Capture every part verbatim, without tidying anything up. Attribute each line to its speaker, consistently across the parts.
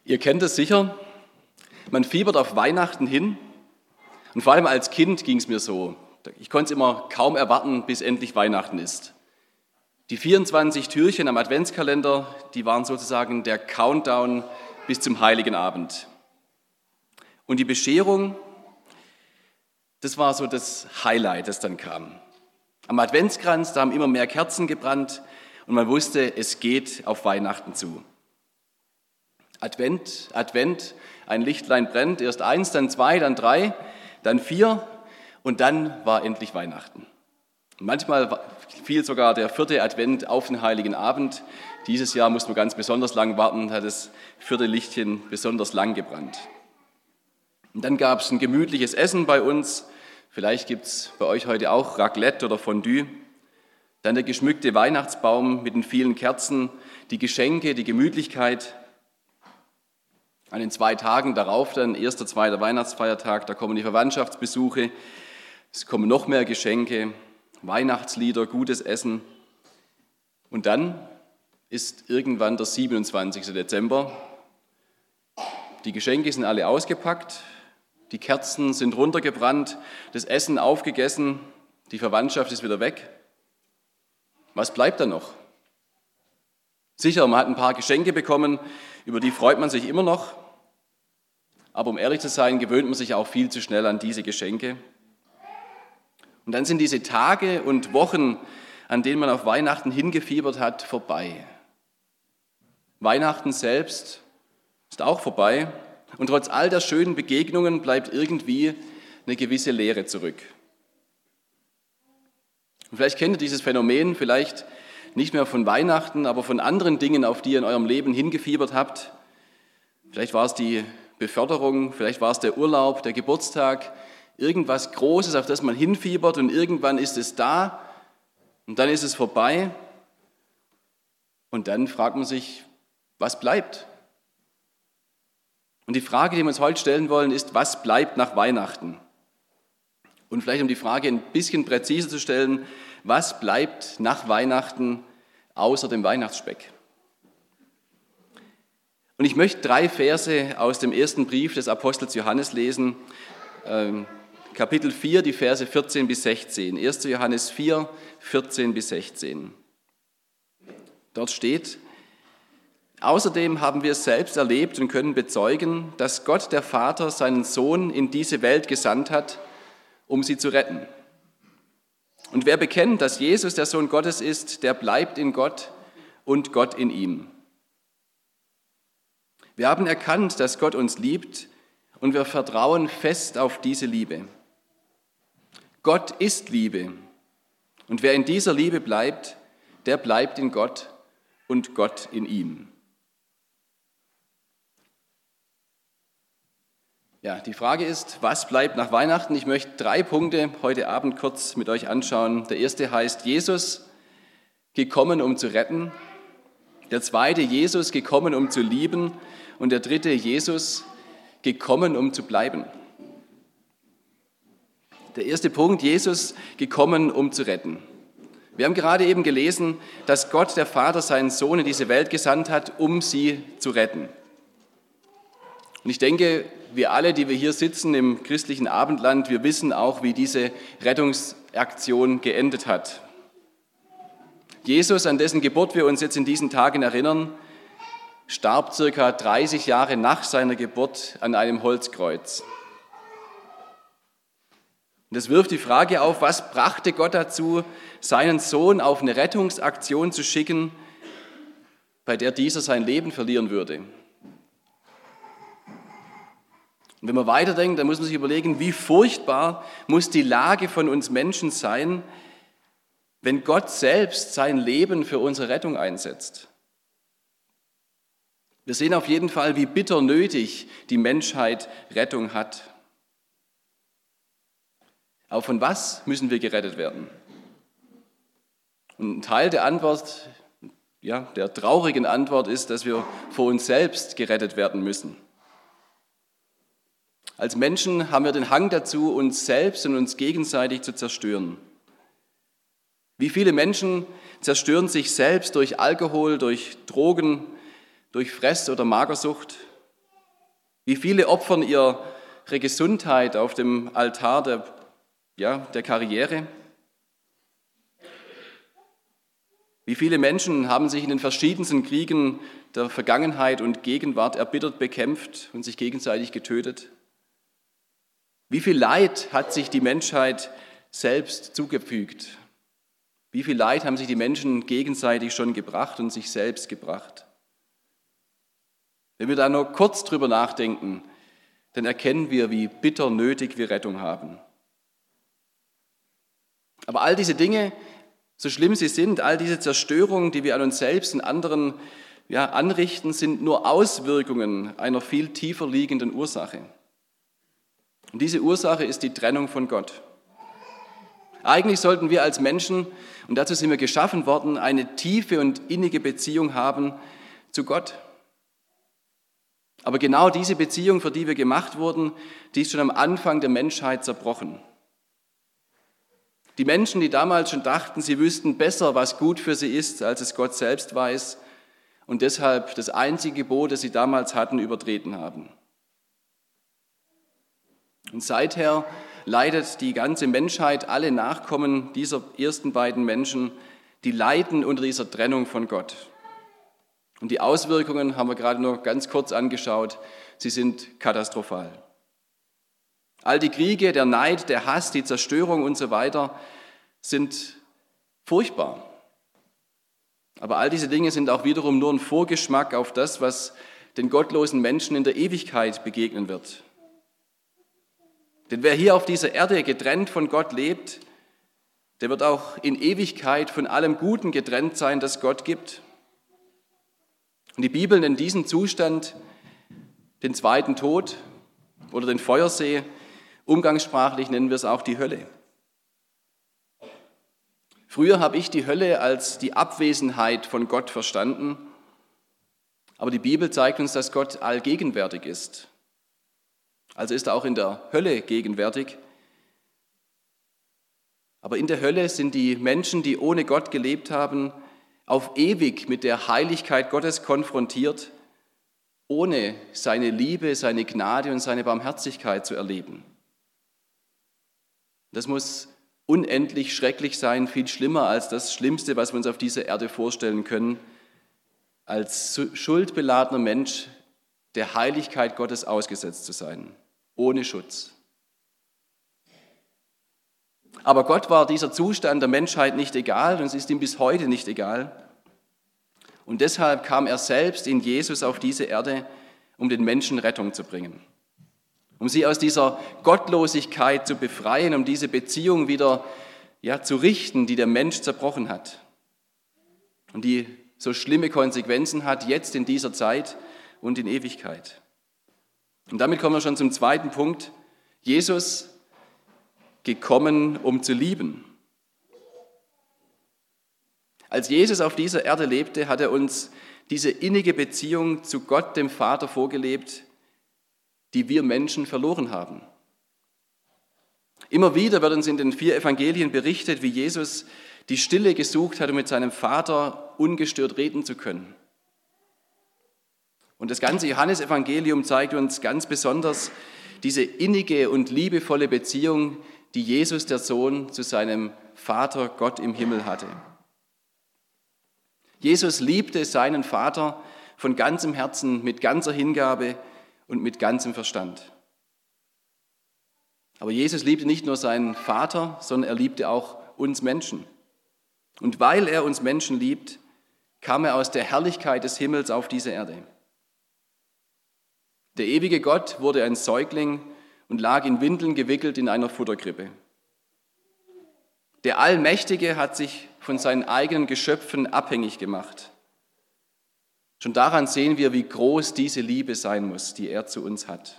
Speaker 1: Ihr kennt es sicher, man fiebert auf Weihnachten hin und vor allem als Kind ging es mir so. Ich konnte es immer kaum erwarten, bis endlich Weihnachten ist. Die vierundzwanzig Türchen am Adventskalender, die waren sozusagen der Countdown bis zum Heiligen Abend. Und die Bescherung, das war so das Highlight, das dann kam. Am Adventskranz, da haben immer mehr Kerzen gebrannt und man wusste, es geht auf Weihnachten zu. Advent, Advent, ein Lichtlein brennt, erst eins, dann zwei, dann drei, dann vier und dann war endlich Weihnachten. Und manchmal fiel sogar der vierte Advent auf den Heiligen Abend. Dieses Jahr mussten wir ganz besonders lang warten, hat das vierte Lichtchen besonders lang gebrannt. Und dann gab es ein gemütliches Essen bei uns. Vielleicht gibt es bei euch heute auch Raclette oder Fondue. Dann der geschmückte Weihnachtsbaum mit den vielen Kerzen, die Geschenke, die Gemütlichkeit. An den zwei Tagen darauf, dann erster, zweiter Weihnachtsfeiertag, da kommen die Verwandtschaftsbesuche, es kommen noch mehr Geschenke, Weihnachtslieder, gutes Essen. Und dann ist irgendwann der siebenundzwanzigster Dezember. Die Geschenke sind alle ausgepackt, die Kerzen sind runtergebrannt, das Essen aufgegessen, die Verwandtschaft ist wieder weg. Was bleibt dann noch? Sicher, man hat ein paar Geschenke bekommen, über die freut man sich immer noch. Aber um ehrlich zu sein, gewöhnt man sich auch viel zu schnell an diese Geschenke. Und dann sind diese Tage und Wochen, an denen man auf Weihnachten hingefiebert hat, vorbei. Weihnachten selbst ist auch vorbei. Und trotz all der schönen Begegnungen bleibt irgendwie eine gewisse Leere zurück. Und vielleicht kennt ihr dieses Phänomen, vielleicht nicht mehr von Weihnachten, aber von anderen Dingen, auf die ihr in eurem Leben hingefiebert habt. Vielleicht war es die Beförderung, vielleicht war es der Urlaub, der Geburtstag, irgendwas Großes, auf das man hinfiebert und irgendwann ist es da und dann ist es vorbei. Und dann fragt man sich, was bleibt? Und die Frage, die wir uns heute stellen wollen, ist, was bleibt nach Weihnachten? Und vielleicht um die Frage ein bisschen präziser zu stellen, was bleibt nach Weihnachten außer dem Weihnachtsspeck? Und ich möchte drei Verse aus dem ersten Brief des Apostels Johannes lesen, ähm, Kapitel vier, die Verse vierzehn bis sechzehn. erster Johannes vier, vierzehn bis sechzehn. Dort steht: Außerdem haben wir es selbst erlebt und können bezeugen, dass Gott, der Vater, seinen Sohn in diese Welt gesandt hat, um sie zu retten. Und wer bekennt, dass Jesus der Sohn Gottes ist, der bleibt in Gott und Gott in ihm. Wir haben erkannt, dass Gott uns liebt und wir vertrauen fest auf diese Liebe. Gott ist Liebe und wer in dieser Liebe bleibt, der bleibt in Gott und Gott in ihm. Ja, die Frage ist, was bleibt nach Weihnachten? Ich möchte drei Punkte heute Abend kurz mit euch anschauen. Der erste heißt Jesus, gekommen, um zu retten. Der zweite, Jesus, gekommen, um zu lieben. Und der dritte, Jesus, gekommen, um zu bleiben. Der erste Punkt, Jesus, gekommen, um zu retten. Wir haben gerade eben gelesen, dass Gott, der Vater, seinen Sohn in diese Welt gesandt hat, um sie zu retten. Und ich denke, wir alle, die wir hier sitzen im christlichen Abendland, wir wissen auch, wie diese Rettungsaktion geendet hat. Jesus, an dessen Geburt wir uns jetzt in diesen Tagen erinnern, starb circa dreißig Jahre nach seiner Geburt an einem Holzkreuz. Und das wirft die Frage auf, was brachte Gott dazu, seinen Sohn auf eine Rettungsaktion zu schicken, bei der dieser sein Leben verlieren würde. Und wenn man weiterdenkt, dann muss man sich überlegen, wie furchtbar muss die Lage von uns Menschen sein, wenn Gott selbst sein Leben für unsere Rettung einsetzt. Wir sehen auf jeden Fall, wie bitter nötig die Menschheit Rettung hat. Aber von was müssen wir gerettet werden? Und ein Teil der Antwort, ja, der traurigen Antwort ist, dass wir vor uns selbst gerettet werden müssen. Als Menschen haben wir den Hang dazu, uns selbst und uns gegenseitig zu zerstören. Wie viele Menschen zerstören sich selbst durch Alkohol, durch Drogen, durch Fress- oder Magersucht, Wie viele opfern ihre Gesundheit auf dem Altar der, ja, der Karriere? Wie viele Menschen haben sich in den verschiedensten Kriegen der Vergangenheit und Gegenwart erbittert bekämpft und sich gegenseitig getötet? Wie viel Leid hat sich die Menschheit selbst zugefügt? Wie viel Leid haben sich die Menschen gegenseitig schon gebracht und sich selbst gebracht? Wenn wir da nur kurz drüber nachdenken, dann erkennen wir, wie bitter nötig wir Rettung haben. Aber all diese Dinge, so schlimm sie sind, all diese Zerstörungen, die wir an uns selbst und anderen ja, anrichten, sind nur Auswirkungen einer viel tiefer liegenden Ursache. Und diese Ursache ist die Trennung von Gott. Eigentlich sollten wir als Menschen, und dazu sind wir geschaffen worden, eine tiefe und innige Beziehung haben zu Gott. Aber genau diese Beziehung, für die wir gemacht wurden, die ist schon am Anfang der Menschheit zerbrochen. Die Menschen, die damals schon dachten, sie wüssten besser, was gut für sie ist, als es Gott selbst weiß, und deshalb das einzige Gebot, das sie damals hatten, übertreten haben. Und seither leidet die ganze Menschheit, alle Nachkommen dieser ersten beiden Menschen, die leiden unter dieser Trennung von Gott. Und die Auswirkungen haben wir gerade nur ganz kurz angeschaut, sie sind katastrophal. All die Kriege, der Neid, der Hass, die Zerstörung und so weiter sind furchtbar. Aber all diese Dinge sind auch wiederum nur ein Vorgeschmack auf das, was den gottlosen Menschen in der Ewigkeit begegnen wird. Denn wer hier auf dieser Erde getrennt von Gott lebt, der wird auch in Ewigkeit von allem Guten getrennt sein, das Gott gibt. Und die Bibel nennt diesen Zustand den zweiten Tod oder den Feuersee. Umgangssprachlich nennen wir es auch die Hölle. Früher habe ich die Hölle als die Abwesenheit von Gott verstanden, aber die Bibel zeigt uns, dass Gott allgegenwärtig ist. Also ist er auch in der Hölle gegenwärtig. Aber in der Hölle sind die Menschen, die ohne Gott gelebt haben, auf ewig mit der Heiligkeit Gottes konfrontiert, ohne seine Liebe, seine Gnade und seine Barmherzigkeit zu erleben. Das muss unendlich schrecklich sein, viel schlimmer als das Schlimmste, was wir uns auf dieser Erde vorstellen können, als schuldbeladener Mensch der Heiligkeit Gottes ausgesetzt zu sein, ohne Schutz. Aber Gott war dieser Zustand der Menschheit nicht egal und es ist ihm bis heute nicht egal. Und deshalb kam er selbst in Jesus auf diese Erde, um den Menschen Rettung zu bringen. Um sie aus dieser Gottlosigkeit zu befreien, um diese Beziehung wieder ja, zu richten, die der Mensch zerbrochen hat. Und die so schlimme Konsequenzen hat, jetzt in dieser Zeit und in Ewigkeit. Und damit kommen wir schon zum zweiten Punkt. Jesus gekommen, um zu lieben. Als Jesus auf dieser Erde lebte, hat er uns diese innige Beziehung zu Gott, dem Vater, vorgelebt, die wir Menschen verloren haben. Immer wieder wird uns in den vier Evangelien berichtet, wie Jesus die Stille gesucht hat, um mit seinem Vater ungestört reden zu können. Und das ganze Johannesevangelium zeigt uns ganz besonders diese innige und liebevolle Beziehung, die Jesus, der Sohn, zu seinem Vater Gott im Himmel hatte. Jesus liebte seinen Vater von ganzem Herzen, mit ganzer Hingabe und mit ganzem Verstand. Aber Jesus liebte nicht nur seinen Vater, sondern er liebte auch uns Menschen. Und weil er uns Menschen liebt, kam er aus der Herrlichkeit des Himmels auf diese Erde. Der ewige Gott wurde ein Säugling und lag in Windeln gewickelt in einer Futterkrippe. Der Allmächtige hat sich von seinen eigenen Geschöpfen abhängig gemacht. Schon daran sehen wir, wie groß diese Liebe sein muss, die er zu uns hat.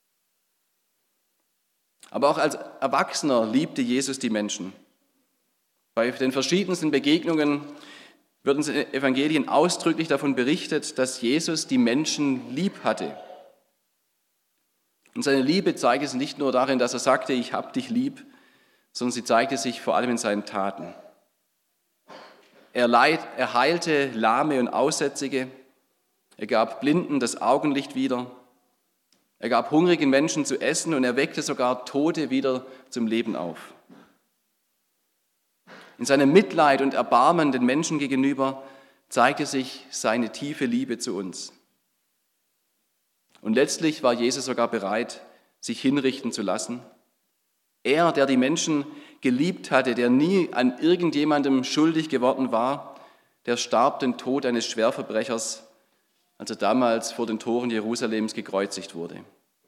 Speaker 1: Aber auch als Erwachsener liebte Jesus die Menschen. Bei den verschiedensten Begegnungen wird uns in den Evangelien ausdrücklich davon berichtet, dass Jesus die Menschen lieb hatte. Und seine Liebe zeigte sich nicht nur darin, dass er sagte, ich hab dich lieb, sondern sie zeigte sich vor allem in seinen Taten. Er, leid, er heilte Lahme und Aussätzige, er gab Blinden das Augenlicht wieder, Er gab hungrigen Menschen zu essen und er weckte sogar Tote wieder zum Leben auf. In seinem Mitleid und Erbarmen den Menschen gegenüber zeigte sich seine tiefe Liebe zu uns. Und letztlich war Jesus sogar bereit, sich hinrichten zu lassen. Er, der die Menschen geliebt hatte, der nie an irgendjemandem schuldig geworden war, der starb den Tod eines Schwerverbrechers, als er damals vor den Toren Jerusalems gekreuzigt wurde.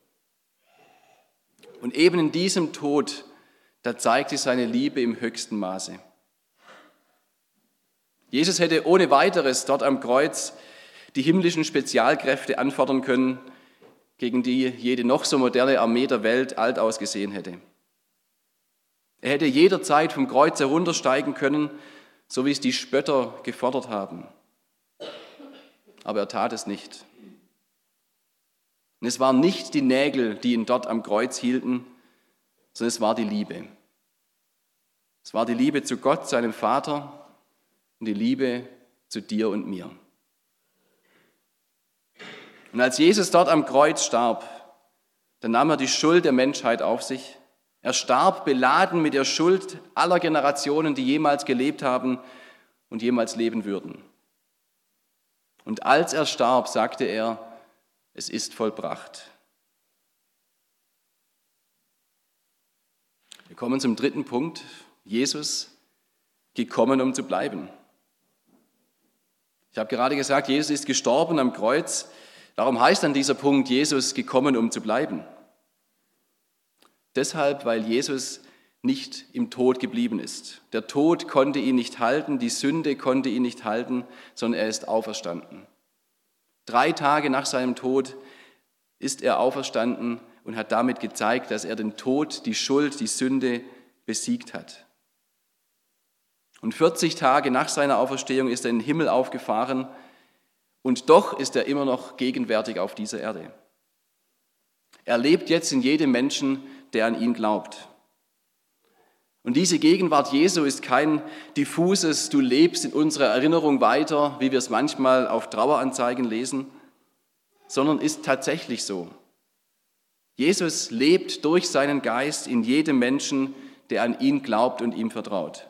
Speaker 1: Und eben in diesem Tod, da zeigt sich seine Liebe im höchsten Maße. Jesus hätte ohne weiteres dort am Kreuz die himmlischen Spezialkräfte anfordern können, gegen die jede noch so moderne Armee der Welt alt ausgesehen hätte. Er hätte jederzeit vom Kreuz heruntersteigen können, so wie es die Spötter gefordert haben. Aber er tat es nicht. Und es waren nicht die Nägel, die ihn dort am Kreuz hielten, sondern es war die Liebe. Es war die Liebe zu Gott, seinem Vater, und die Liebe zu dir und mir. Und als Jesus dort am Kreuz starb, dann nahm er die Schuld der Menschheit auf sich. Er starb beladen mit der Schuld aller Generationen, die jemals gelebt haben und jemals leben würden. Und als er starb, sagte er, es ist vollbracht. Wir kommen zum dritten Punkt. Jesus, gekommen, um zu bleiben. Ich habe gerade gesagt, Jesus ist gestorben am Kreuz. Darum heißt dann dieser Punkt, Jesus, gekommen, um zu bleiben. Deshalb, weil Jesus nicht im Tod geblieben ist. Der Tod konnte ihn nicht halten, die Sünde konnte ihn nicht halten, sondern er ist auferstanden. Drei Tage nach seinem Tod ist er auferstanden und hat damit gezeigt, dass er den Tod, die Schuld, die Sünde besiegt hat. Und vierzig Tage nach seiner Auferstehung ist er in den Himmel aufgefahren und doch ist er immer noch gegenwärtig auf dieser Erde. Er lebt jetzt in jedem Menschen, der an ihn glaubt. Und diese Gegenwart Jesu ist kein diffuses, du lebst in unserer Erinnerung weiter, wie wir es manchmal auf Traueranzeigen lesen, sondern ist tatsächlich so. Jesus lebt durch seinen Geist in jedem Menschen, der an ihn glaubt und ihm vertraut.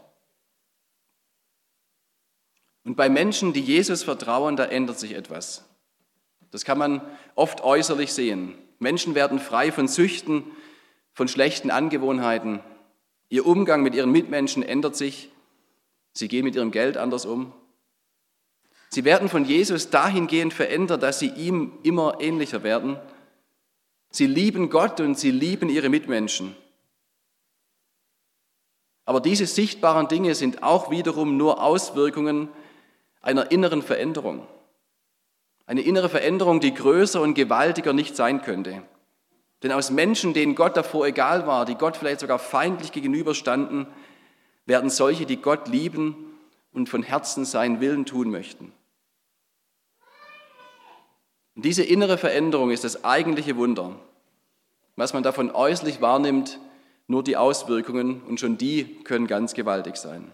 Speaker 1: Und bei Menschen, die Jesus vertrauen, da ändert sich etwas. Das kann man oft äußerlich sehen. Menschen werden frei von Süchten, von schlechten Angewohnheiten. Ihr Umgang mit ihren Mitmenschen ändert sich. Sie gehen mit ihrem Geld anders um. Sie werden von Jesus dahingehend verändert, dass sie ihm immer ähnlicher werden. Sie lieben Gott und sie lieben ihre Mitmenschen. Aber diese sichtbaren Dinge sind auch wiederum nur Auswirkungen einer inneren Veränderung. Eine innere Veränderung, die größer und gewaltiger nicht sein könnte. Denn aus Menschen, denen Gott davor egal war, die Gott vielleicht sogar feindlich gegenüberstanden, werden solche, die Gott lieben und von Herzen seinen Willen tun möchten. Und diese innere Veränderung ist das eigentliche Wunder. Was man davon äußerlich wahrnimmt, nur die Auswirkungen, und schon die können ganz gewaltig sein.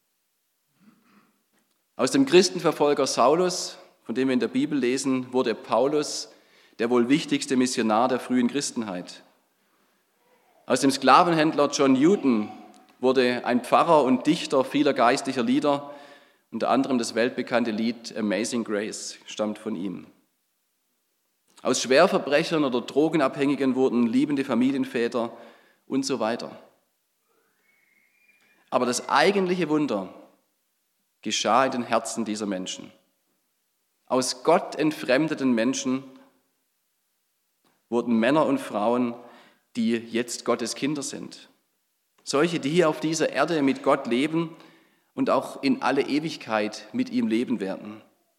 Speaker 1: Aus dem Christenverfolger Saulus, von dem wir in der Bibel lesen, wurde Paulus der wohl wichtigste Missionar der frühen Christenheit. Aus dem Sklavenhändler John Newton wurde ein Pfarrer und Dichter vieler geistlicher Lieder, unter anderem das weltbekannte Lied Amazing Grace stammt von ihm. Aus Schwerverbrechern oder Drogenabhängigen wurden liebende Familienväter und so weiter. Aber das eigentliche Wunder geschah in den Herzen dieser Menschen. Aus Gott entfremdeten Menschen wurden Männer und Frauen, die jetzt Gottes Kinder sind. Solche, die hier auf dieser Erde mit Gott leben und auch in alle Ewigkeit mit ihm leben werden.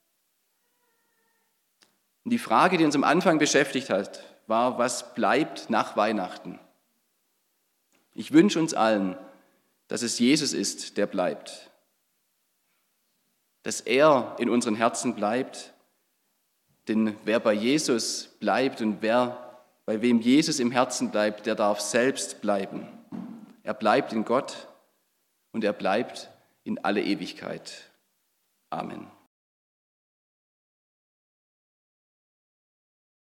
Speaker 1: Und die Frage, die uns am Anfang beschäftigt hat, war, was bleibt nach Weihnachten? Ich wünsche uns allen, dass es Jesus ist, der bleibt. Dass er in unseren Herzen bleibt. Denn wer bei Jesus bleibt und wer bei wem Jesus im Herzen bleibt, der darf selbst bleiben. Er bleibt in Gott und er bleibt in alle Ewigkeit. Amen.